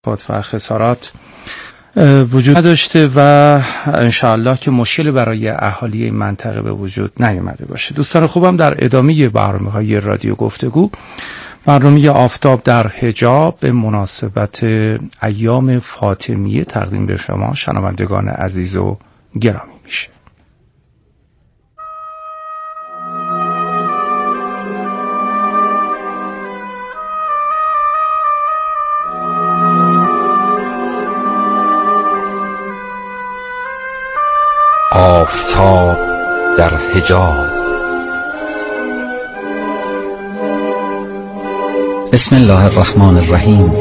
و خسارات وجود نداشته و انشاءالله که مشکل برای اهالی این منطقه به وجود نیامده باشه. دوستان خوبم، در ادامه برنامه‌های رادیو گفتگو، برنامه آفتاب در حجاب به مناسبت ایام فاطمیه تقدیم به شما شنوندگان عزیز و گرامی میشه. آفتاب در حجاب. بسم الله الرحمن الرحیم.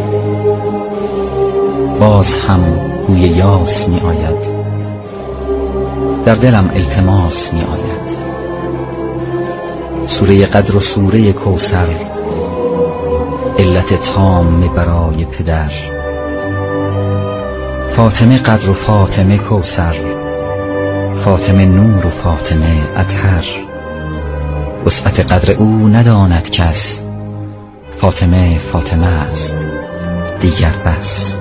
باز هم بوی یاس می آید، در دلم التماس می آید. سوره قدر و سوره کوثر، علت تام برای پدر. فاطمه قدر و فاطمه کوثر، فاطمه نور و فاطمه اطهر. وسعت قدر او نداند کس، فاطمه فاطمه است دیگر بس.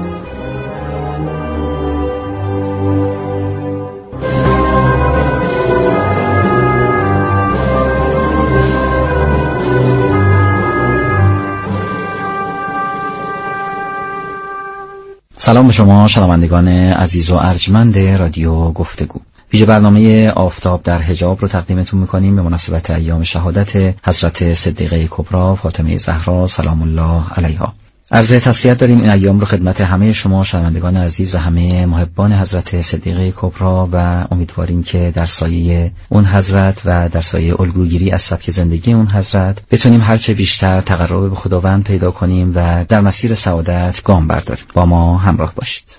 سلام به شما شنوندگان عزیز و ارجمند رادیو گفتگو. ویژه برنامه آفتاب در حجاب رو تقدیمتون میکنیم به مناسبت ایام شهادت حضرت صدیقه کبری فاطمه زهرا سلام الله علیها. عرض تسلیت داریم این ایام رو خدمت همه شما شنوندگان عزیز و همه محبان حضرت صدیقه کبری و امیدواریم که در سایه اون حضرت و در سایه الگوگیری از سبک زندگی اون حضرت بتونیم هرچه بیشتر تقرب به خداوند پیدا کنیم و در مسیر سعادت گام برداریم. با ما همراه باشید.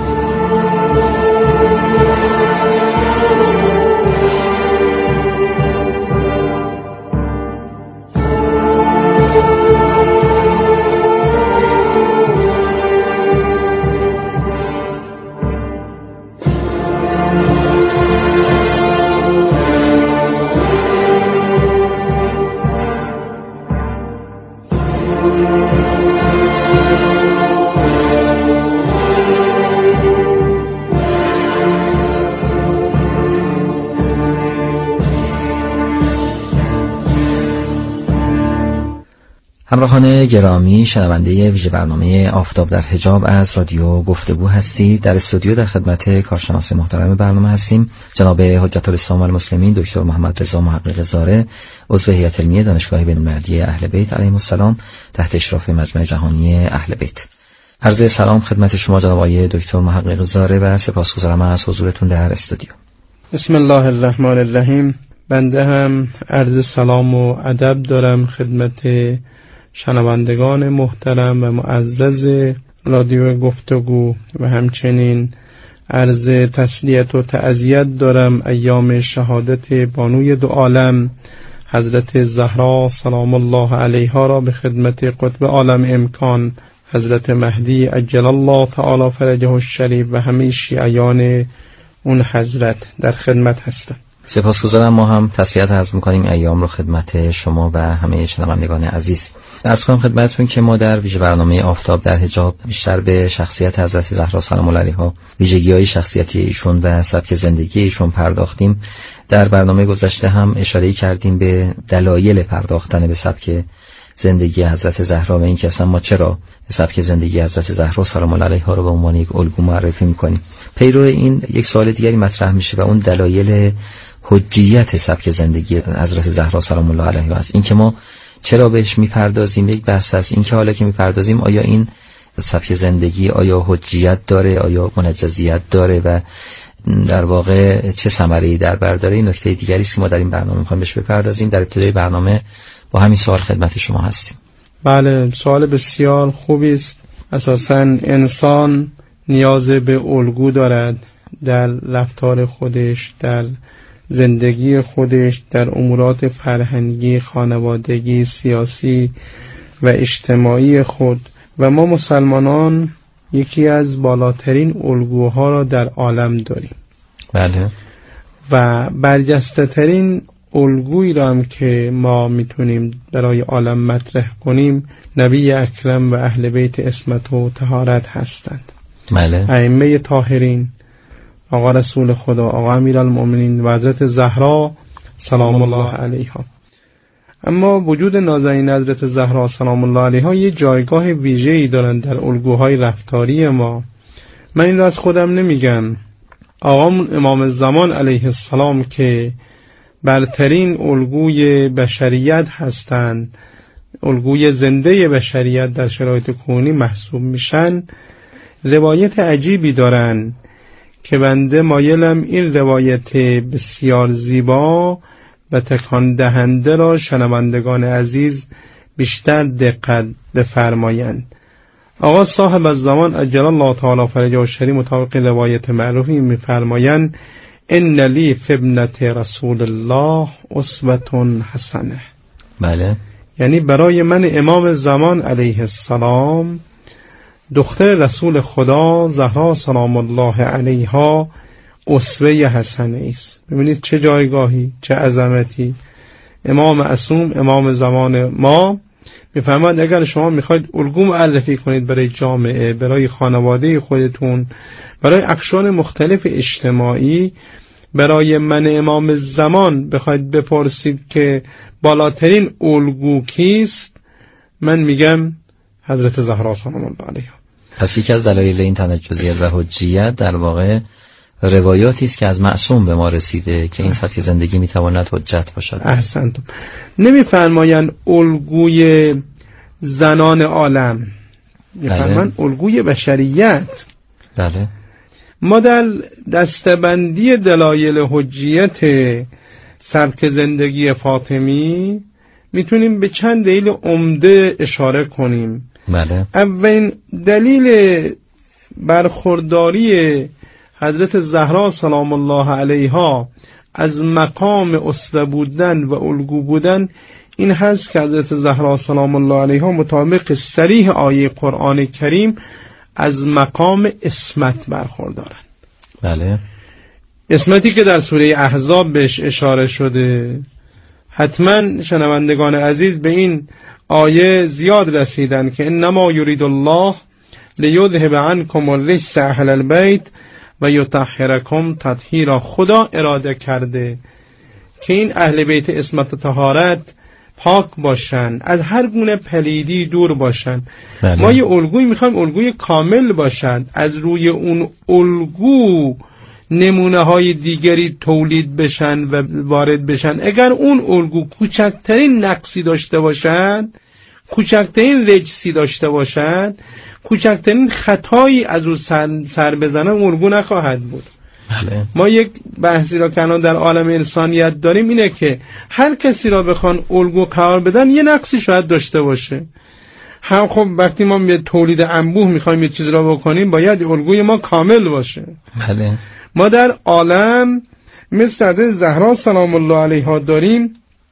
همراهان گرامی، شنونده ویژه برنامه آفتاب در حجاب از رادیو گفتگو هستید. در استودیو در خدمت کارشناس محترم برنامه هستیم، جناب حجت الاسلام والمسلمین دکتر محمد رضا محقق زاره، عضو هیئت علمیه دانشگاه بین‌المللی اهل بیت علیهم السلام تحت اشراف مجمع جهانی اهل بیت. عرض سلام خدمت شما جناب آقای دکتر محقق زاره و سپاسگزارم از حضورتون در استودیو. بسم الله الرحمن الرحیم. بنده هم عرض سلام و ادب دارم خدمت شنوندگان محترم و معزز رادیو گفتگو و همچنین عرض تسلیت و تعزیت دارم ایام شهادت بانوی دو عالم حضرت زهرا سلام الله علیها را به خدمت قطب عالم امکان حضرت مهدی عجل الله تعالی فرجه الشریف و همه شیعیان اون حضرت در خدمت هستم. سپاسگزارم. ما هم تسلیت عرض می‌کنیم ایام رو خدمت شما و همه شنوندگان عزیز. عرض کنم خدمتتون که ما در ویژه برنامه آفتاب در حجاب بیشتر به شخصیت حضرت زهرا سلام الله علیها، ویژگی‌های شخصیتی ایشون و سبک زندگی ایشون پرداختیم. در برنامه گذشته هم اشاره کردیم به دلایل پرداختن به سبک زندگی حضرت زهرا و اینکه اصلا ما چرا سبک زندگی حضرت زهرا سلام الله علیها رو به عنوان یک الگو معرفی می‌کنیم. پیرو این یک سوال دیگری مطرح میشه و اون دلایل حجیت سبک زندگی حضرت زهرا سلام الله علیها است. این که ما چرا بهش میپردازیم یک بحث است. این که حالا که میپردازیم آیا این سبک زندگی آیا حجیت داره، آیا منجزیت داره و در واقع چه ثمره‌ای در بر داره، این نکته دیگری است که ما در این برنامه میخوایم بهش بپردازیم. در ابتدای برنامه با همین سوال خدمت شما هستیم. بله، سوال بسیار خوبی است. اساساً انسان نیاز به الگو دارد در رفتار خودش، در زندگی خودش، در امورات فرهنگی، خانوادگی، سیاسی و اجتماعی خود و ما مسلمانان یکی از بالاترین الگوها را در عالم داریم. بله. و برجسته ترین الگویی را هم که ما میتونیم برای عالم مطرح کنیم نبی اکرم و اهل بیت عصمت و طهارت هستند. بله. ائمه طاهرین، آقا رسول خدا، آقا امیرالمؤمنین و حضرت زهرا سلام الله علیها. اما وجود نازنین حضرت زهرا سلام الله علیها یه جایگاه ویژه‌ای دارند در الگوهای رفتاری ما. من این را از خودم نمیگم، آقامون امام زمان علیه السلام که برترین الگوی بشریت هستند، الگوی زنده بشریت در شرایط کنونی محسوب میشن، روایت عجیبی دارن که بنده مایلم این روایت بسیار زیبا و تکان دهنده را شنوندگان عزیز بیشتر دقت بفرمایند. آقا صاحب الزمان عجل الله تعالی فرجه الشریف مطابق روایت معروفی میفرمایند ان لی فی ابنة رسول الله اسوة حسنه. بله. یعنی برای من امام زمان علیه السلام دختر رسول خدا زهرا سلام الله علیها اسوه حسنه است. ببینید چه جایگاهی، چه عظمتی. امام معصوم، امام زمان ما میفرماید اگر شما میخواید الگو معرفی کنید برای جامعه، برای خانواده خودتون، برای اقشار مختلف اجتماعی، برای من امام زمان بخواید بپرسید که بالاترین الگو کیست، من میگم حضرت زهرا سلام الله علیها. پس یکی از دلایل این تنجزیت و حجیت در واقع روایاتی است که از معصوم به ما رسیده که این سطح زندگی میتواند حجت باشد. احسنتم. نمیفرمایند الگوی زنان عالم، میفرمایند الگوی بشریت. بله. ما در دستبندی دلایل حجیت سبک زندگی فاطمی میتونیم به چند دلیل عمده اشاره کنیم. بله. اولین دلیل برخورداری حضرت زهرا سلام الله علیها از مقام اسوه بودن و الگو بودن این هست که حضرت زهرا سلام الله علیها مطابق صریح آیه قرآن کریم از مقام عصمت برخوردارن. بله. عصمتی که در سوره احزاب بهش اشاره شده، حتما شنوندگان عزیز به این آیه زیاد رسیدن که انما یرید الله لیذهب عنکم الرجس اهل البیت و یطهرکم تطهیرا. خدا اراده کرده که این اهل بیت عصمت و طهارت پاک باشن، از هر گونه پلیدی دور باشن. بله. ما یه الگوی میخوایم الگوی کامل باشد، از روی اون الگو نمونه های دیگری تولید بشن و وارد بشن. اگر اون الگو کوچکترین نقصی داشته باشد، کوچکترین رجسی داشته باشد، کوچکترین خطایی از اون سر بزنن، اون الگو نخواهد بود. بله. ما یک بحثی را که در عالم انسانیت داریم اینه که هر کسی را بخوان الگو قرار بدن یه نقصی شاید داشته باشه. هم خب وقتی ما یه تولید انبوه میخوایم یه چیز را بکنیم باید الگوی ما کامل باشه. بله. ما در عالم مثل حضرت زهرا سلام الله علیها داریم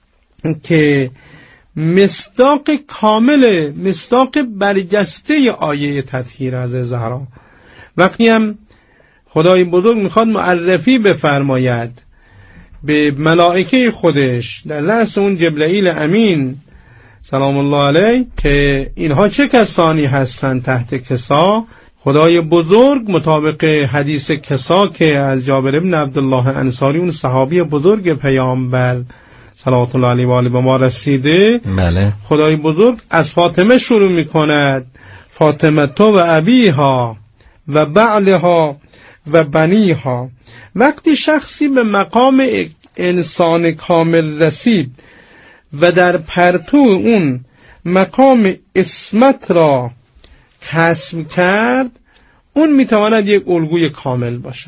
که مصداق کامل، مصداق برجسته آیه تطهیر از زهرا. وقتی هم خدای بزرگ میخواد معرفی بفرماید به ملائکه خودش در لحظه اون جبرئیل امین سلام الله علیه که اینها چه کسانی هستند تحت کسا، خدای بزرگ مطابق حدیث کسا که از جابر ابن عبدالله انصاری اون صحابی بزرگ پیامبر صلوات الله علیه و آله به ما رسیده. بله. خدای بزرگ از فاطمه شروع میکند، فاطمه تو و ابیها و بعلها و بنیها. وقتی شخصی به مقام انسان کامل رسید و در پرتو اون مقام عصمت را کسب کرد، اون میتواند یک الگوی کامل باشد.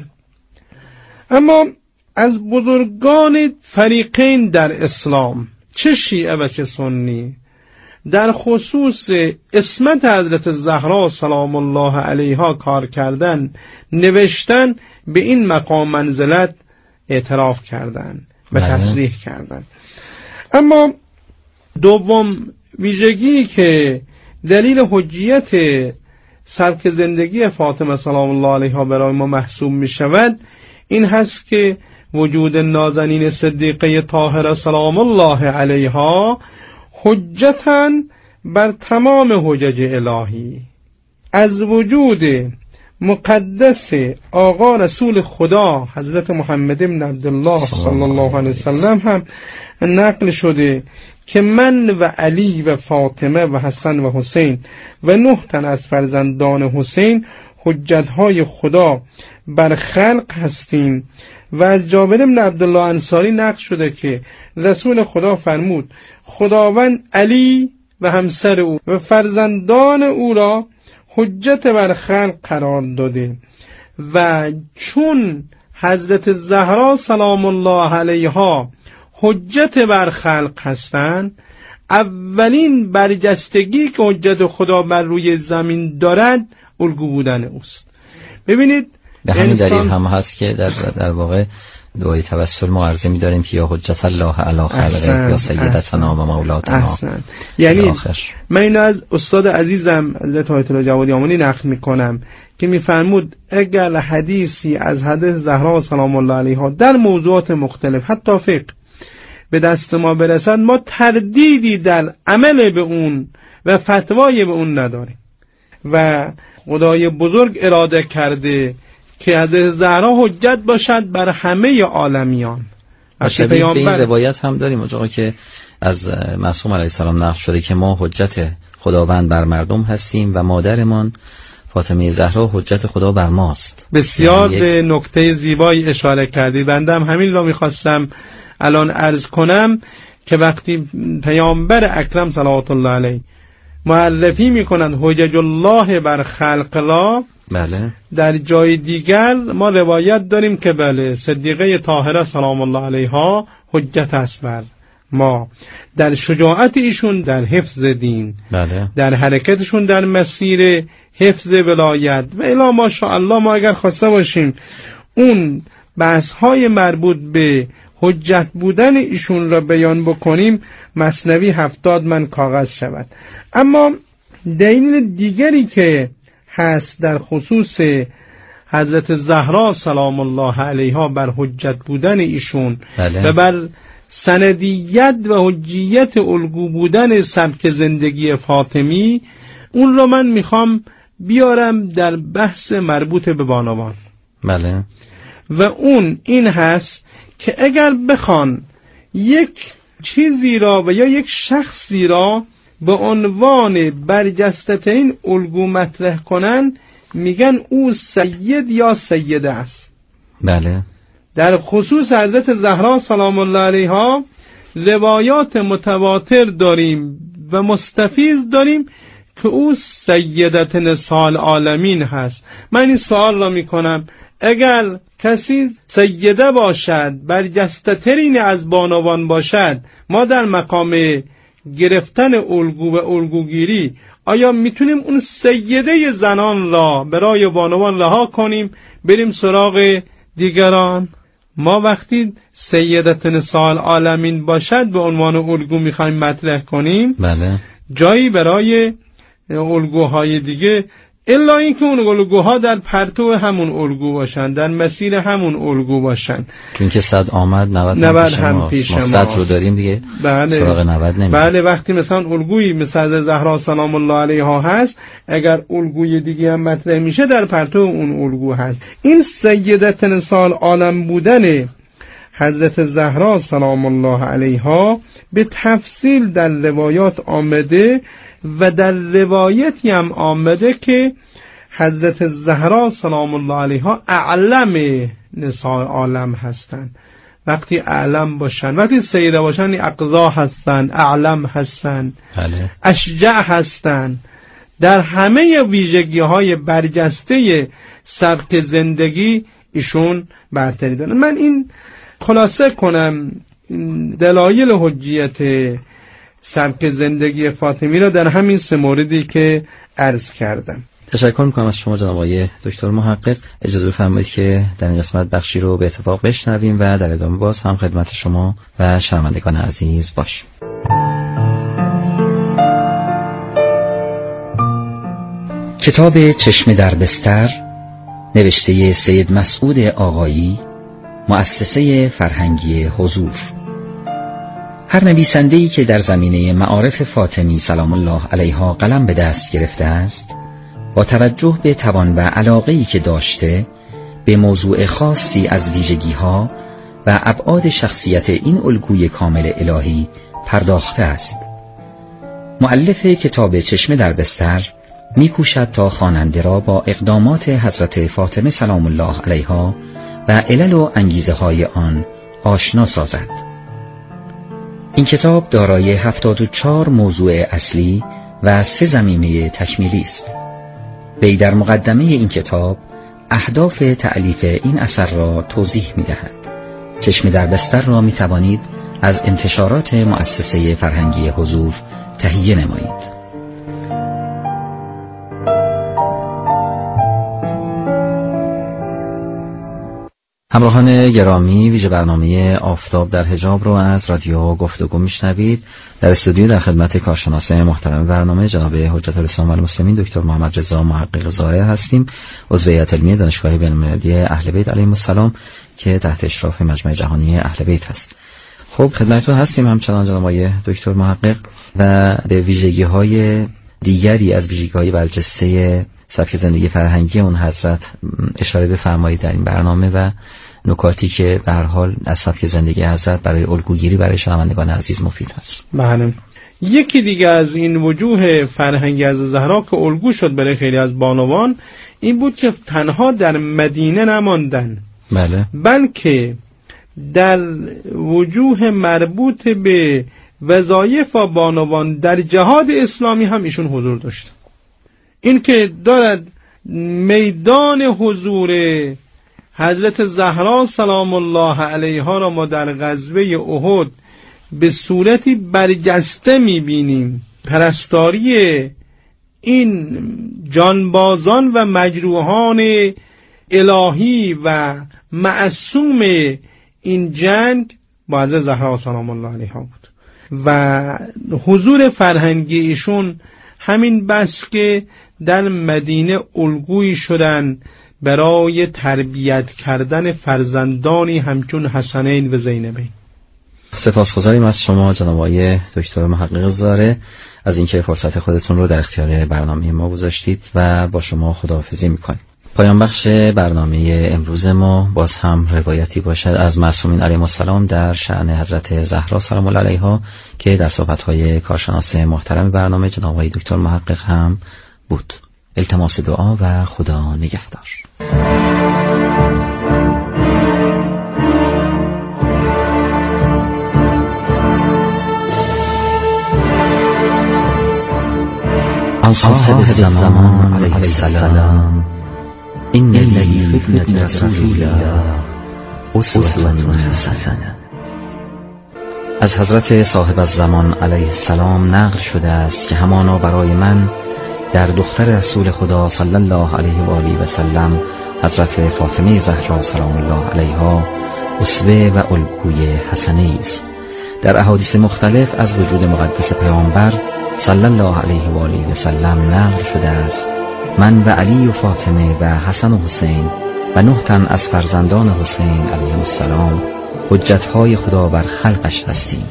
اما از بزرگان فریقین در اسلام، چه شیعه و چه سنی، در خصوص عصمت حضرت زهرا سلام الله علیها کار کردن، نوشتن، به این مقام منزلت اعتراف کردن و تصریح کردن. اما دوم ویژگی که دلیل حجیت سبک زندگی فاطمه سلام الله علیها برای ما محسوب می شود این هست که وجود نازنین صدیقه طاهره سلام الله علیها حجتاً بر تمام حجج الهی. از وجود مقدس آقا رسول خدا حضرت محمد بن عبدالله صلی الله علیه وسلم هم نقل شده که من و علی و فاطمه و حسن و حسین و 9 تن از فرزندان حسین حجتهای خدا بر خلق هستیم. و از جابر بن عبدالله انصاری نقل شده که رسول خدا فرمود خداوند علی و همسر او و فرزندان او را حجت بر خلق قرار داده و چون حضرت زهرا سلام الله علیها حجت بر خلق هستند، اولین برجستگی که حجت خدا بر روی زمین دارد الگو بودن اوست. ببینید به همین دلیل هم هست که در واقع دعای توسل ما عرضه می داریم که یا حجت الله علی خلقه یا سیدتنا و مولاتنا. یعنی من اینو از استاد عزیزم حضرت آیت الله جوادی آملی نقل می کنم که می فرمود اگر حدیثی از حضرت زهرا سلام الله علیها در موضوعات مختلف حتی فقه به دست ما برسد، ما تردیدی در عمل به اون و فتوای به اون نداریم و خدای بزرگ اراده کرده که حضرت زهرا حجت باشد بر همه عالمیان. و شبیه به این روایت هم داریم آقا که از معصوم علیه السلام نقل شده که ما حجت خداوند بر مردم هستیم و مادرمان فاطمه زهرا حجت خدا بر ماست. بسیار یعنی به نکته زیبایی اشاره کردی. بنده هم همین رو میخواستم الان عرض کنم که وقتی پیامبر اکرم صلوات الله علیه معرفی میکنند حجج الله بر خلق را، بله، در جای دیگر ما روایت داریم که بله صدیقه طاهره سلام الله علیها حجت است بر ما در شجاعت ایشون در حفظ دین، بله، در حرکتشون در مسیر حفظ ولایت و الی ماشاءالله. ما اگر خواسته باشیم اون بحث های مربوط به حجت بودن ایشون را بیان بکنیم مثنوی 70 من کاغذ شود. اما دلیل دیگری که هست در خصوص حضرت زهرا سلام الله علیها بر حجت بودن ایشون، بله، و بر سندیت و حجیت الگو بودن سبک زندگی فاطمی، اون را من میخوام بیارم در بحث مربوط به بانوان. بله. و اون این هست که اگر بخوان یک چیزی را و یا یک شخصی را به عنوان برجسته ترین الگو مطرح کنن، میگن او سید یا سیده است. بله. در خصوص حضرت زهرا سلام الله علیها روایات متواتر داریم و مستفیض داریم که او سیدت نساء العالمین هست. من این سوال را میکنم اگر کسی سیده باشد، برجسته ترین از بانوان باشد، ما در مقام گرفتن الگو و الگوگیری آیا میتونیم اون سیده زنان را برای بانوان رها کنیم بریم سراغ دیگران؟ ما وقتی سیدت نساء العالمین باشد به عنوان الگو میخوایم مطرح کنیم، بله، جایی برای الگوهای دیگه الا اینکه اون الگوها در پرتو همون الگو باشن، در مسیر همون الگو باشن. چون که 100 آمد 90 هم پیش ما 100 رو داریم دیگه، بله، سراغ 90 نمیره. بله، وقتی مثلا الگویی مثل زهرا سلام الله علیها هست، اگر الگوی دیگه هم مطرح میشه در پرتو اون الگو هست. این سیدت نساء العالم بودن حضرت زهرا سلام الله علیها به تفصیل در روایات آمده و در روایتی هم آمده که حضرت زهرا سلام الله علیها اعلم نساء عالم هستند. وقتی اعلم باشن، وقتی سیده باشن، اقضا هستن، اعلم هستن، بله، اشجع هستن، در همه ویژگی های برجسته سبک زندگی ایشون برتری دارن. من این خلاصه کنم دلایل حجیت سبک زندگی فاطمی را در همین 3 موردی که عرض کردم. تشکر میکنم از شما جناب آقای دکتر محقق. اجازه بفرمایید که در این قسمت بخشی رو به اتفاق بشنویم و در ادامه باز هم خدمت شما و شنوندگان عزیز باشیم. کتاب چشم در بستر نوشته سید مسعود آقایی، مؤسسه فرهنگی حضور. هر نویسنده‌ای که در زمینه معارف فاطمی سلام الله علیها قلم به دست گرفته است، با توجه به توان و علاقه‌ای که داشته به موضوع خاصی از ویژگی‌ها و ابعاد شخصیت این الگوی کامل الهی پرداخته است. مؤلف کتاب چشمه در بستر می‌کوشد تا خواننده را با اقدامات حضرت فاطمه سلام الله علیها و علل و انگیزه‌های آن آشنا سازد. این کتاب دارای 74 موضوع اصلی و 3 زمینه تکمیلی است. وی در مقدمه این کتاب اهداف تألیف این اثر را توضیح می‌دهد. چشمه در بستر را می‌توانید از انتشارات مؤسسه فرهنگی حضور تهیه نمایید. همراهان گرامی، ویژه برنامه آفتاب در حجاب رو از رادیو گفتگو میشنوید. در استودیو در خدمت کارشناس محترم برنامه جناب حجت الاسلام و المسلمین دکتر محمد رضا محقق ظاهر هستیم، عضو هیئت علمی دانشگاه بین‌المللی اهل بیت علیهم السلام که تحت اشراف مجمع جهانی اهل بیت هست. خب خدمتتون هستیم همچنان جناب آقای دکتر محقق و به ویژگی‌های دیگری از ویژگی‌های برجسته سبک زندگی فرهنگی اون حضرت اشاره بفرمایید در این برنامه و نکاتی که به هر حال از سبک زندگی حضرت برای الگوگیری برای شنوندگان عزیز مفید است. بله. یکی دیگه از این وجوه فرهنگی از زهرا که الگو شد برای خیلی از بانوان این بود که تنها در مدینه نماندن، بله، بلکه در وجوه مربوط به وظایف و بانوان در جهاد اسلامی هم ایشون حضور داشت. این که دارد میدان حضور حضرت زهرا سلام الله علیها را ما در غزوه احد به صورتی برجسته میبینیم. پرستاری این جانبازان و مجروحان الهی و معصوم این جنگ با حضرت زهرا سلام الله علیها بود و حضور فرهنگی ایشون همین بس که در مدینه الگویی شدن برای تربیت کردن فرزندانی همچون حسنین و زینبین. سپاسگزاریم از شما جناب آقای دکتر محقق ظاهر از اینکه فرصت خودتون رو در اختیار برنامه ما گذاشتید و با شما خداحافظی میکنیم. پایان بخش برنامه امروز ما باز هم روایتی باشد از معصومین علیهم السلام در شأن حضرت زهرا سلام الله علیها که در صحبت‌های کارشناس محترم برنامه جناب آقای دکتر محقق هم بود. التماس دعا و خدا نگهدار. عن صاحب الزمان علیه السلام این لی فتنة رسول الله اسوة حسنة. از حضرت صاحب الزمان علیه السلام نقل شده است که همانا برای من در دختر رسول خدا صلی الله علیه و آله و سلم حضرت فاطمه زهرا سلام الله علیها اسوه و الگوی حسنه است. در احادیث مختلف از وجود مقدس پیامبر صلی الله علیه و آله و سلم نقل شده است من و علی و فاطمه و حسن و حسین و 9 تن از فرزندان حسین علیهم السلام حجتهای خدا بر خلقش هستیم.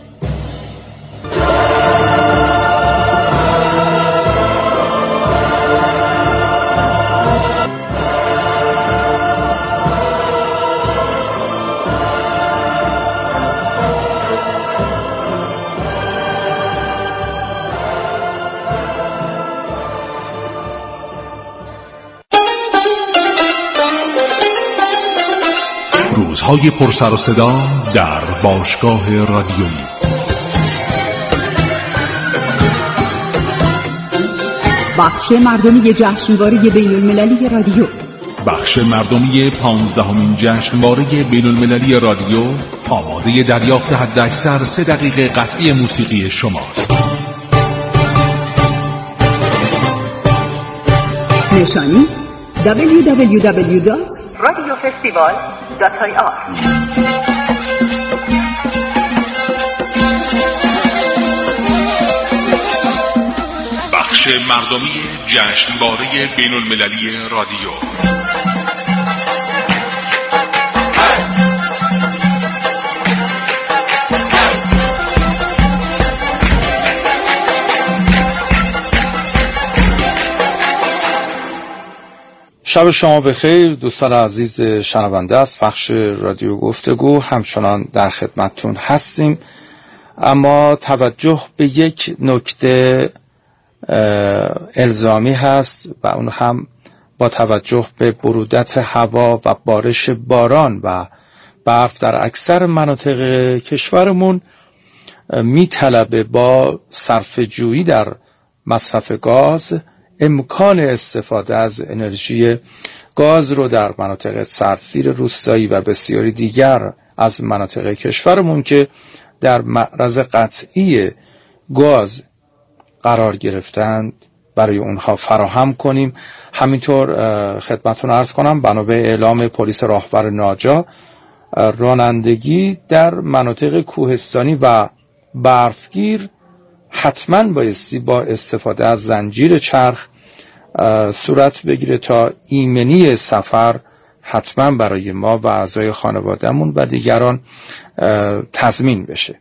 روزهای پر سر و صدا در باشگاه رادیویی. بخش مردمی جشنواره بین‌المللی رادیو. بخش مردمی 15مین جشنواره بین‌المللی رادیو آماده دریافت حداکثر 3 دقیقه قطعی موسیقی شماست. نشانی www.radiofestival.ir. بخش مردمی جشنواره بین‌المللی رادیو. شب شما بخیر دوستان عزیز شنونده از پخش رادیو گفتگو، همچنان در خدمتتون هستیم، اما توجه به یک نکته الزامی هست و اون هم با توجه به برودت هوا و بارش باران و برف در اکثر مناطق کشورمون میطلبه با صرفه‌جویی در مصرف گاز امکان استفاده از انرژی گاز رو در مناطق سردسیر روستایی و بسیاری دیگر از مناطق کشورمون که در معرض قطعی گاز قرار گرفتند برای اونها فراهم کنیم. همینطور خدمتتون عرض کنم بنا به اعلام پلیس راهور ناجا، رانندگی در مناطق کوهستانی و برفگیر حتما بایستی با استفاده از زنجیر چرخ صورت بگیره تا ایمنی سفر حتما برای ما و اعضای خانوادهمون و دیگران تضمین بشه.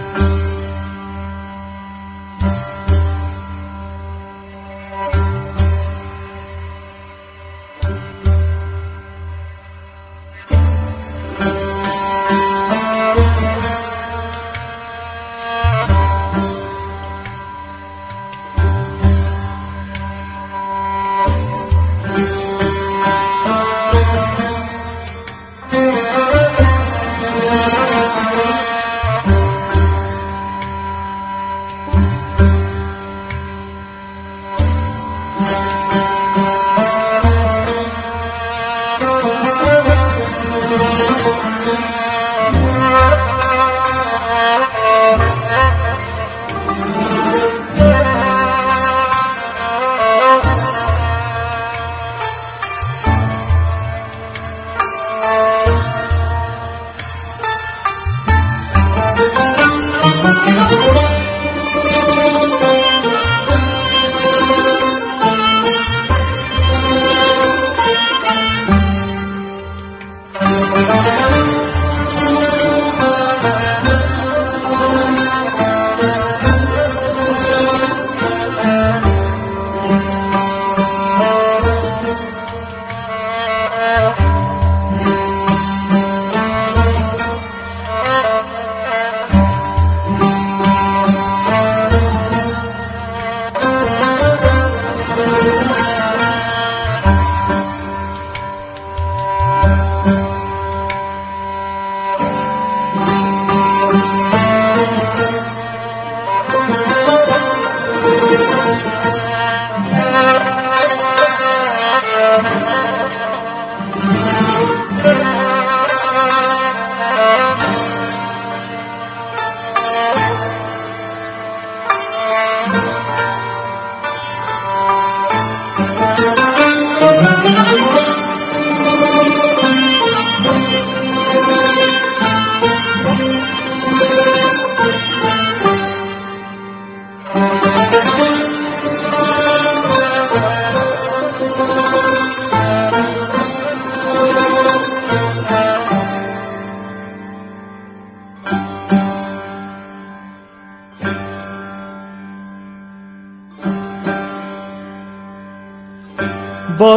با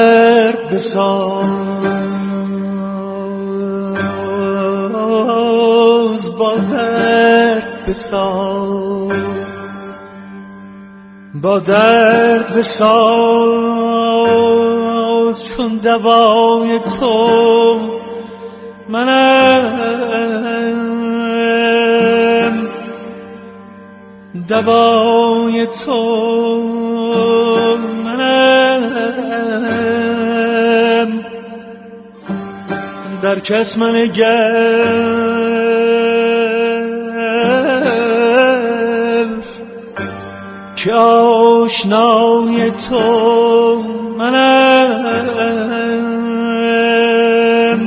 درد بساز، با درد بساز، با درد بساز، چون دوای تو منم، دوای تو منم، در کس منگر که آشنای تو منم.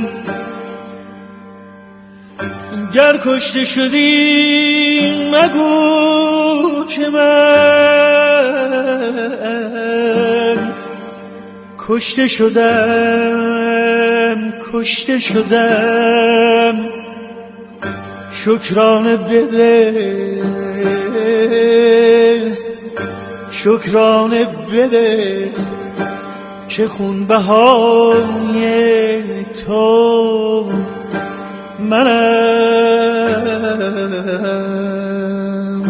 گر کشته شدی مگو که من کشته شدم، کشته شدم. شکرانه بده، شکرانه بده که خون بهای تو منم.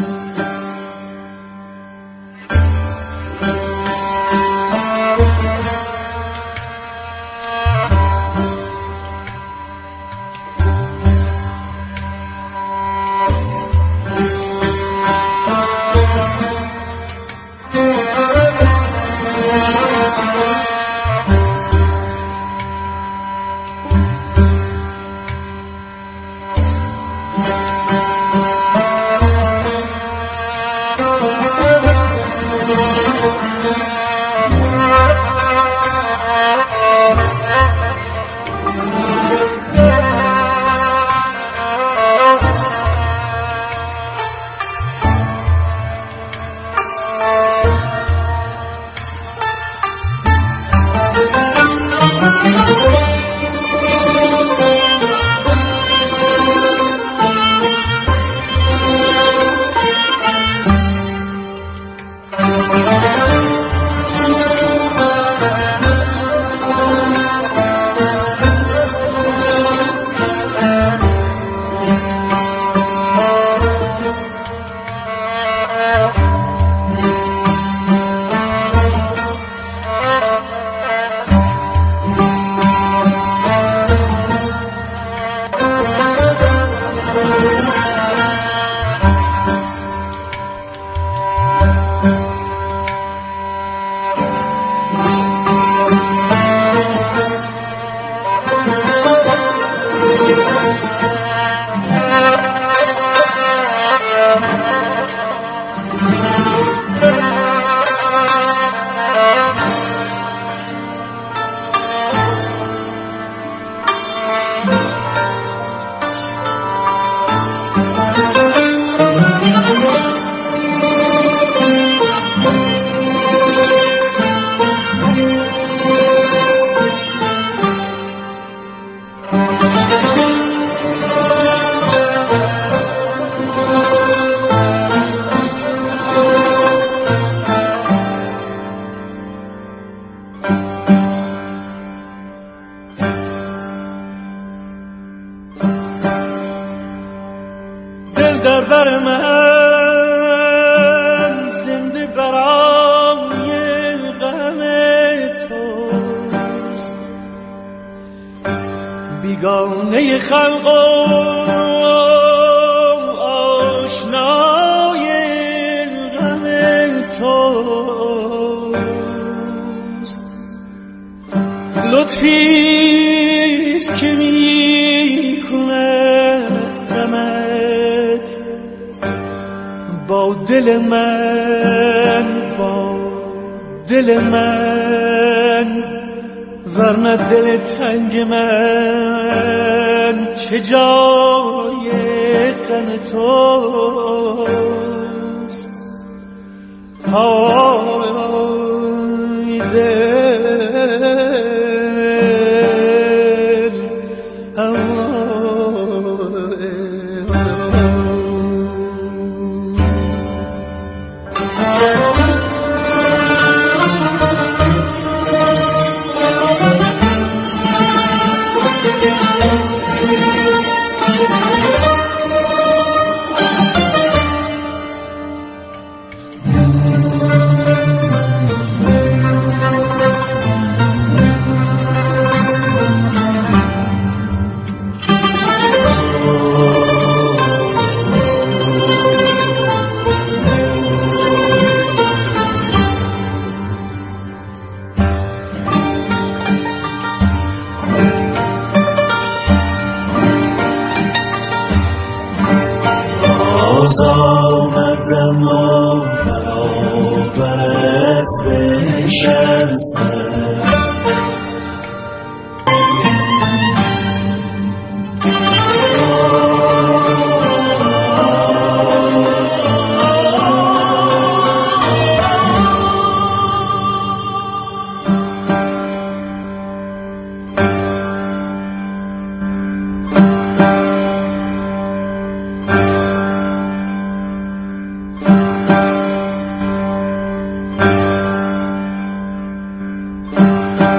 در بر من زنده برای غم توست، بیگانه خلق و آشنای غم توست. لطفیست که می کند غمت با دل من، با دل من، ورنه دل تنگ من چه جای غم توست. های دل آمدم و برابرت بنشستم،